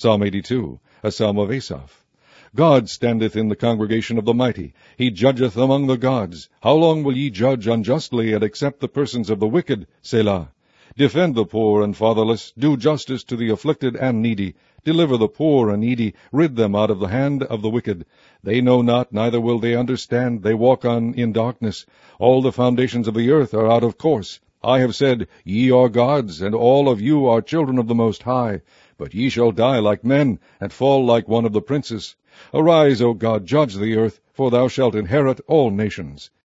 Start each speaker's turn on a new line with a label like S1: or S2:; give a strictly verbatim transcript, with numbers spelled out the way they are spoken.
S1: Psalm eighty-two, a psalm of Asaph. God standeth in the congregation of the mighty. He judgeth among the gods. How long will ye judge unjustly, and accept the persons of the wicked? Selah. Defend the poor and fatherless. Do justice to the afflicted and needy. Deliver the poor and needy. Rid them out of the hand of the wicked. They know not, neither will they understand. They walk on in darkness. All the foundations of the earth are out of course. I have said, Ye are gods, and all of you are children of the Most High. But ye shall die like men, and fall like one of the princes. Arise, O God, judge the earth, for thou shalt inherit all nations.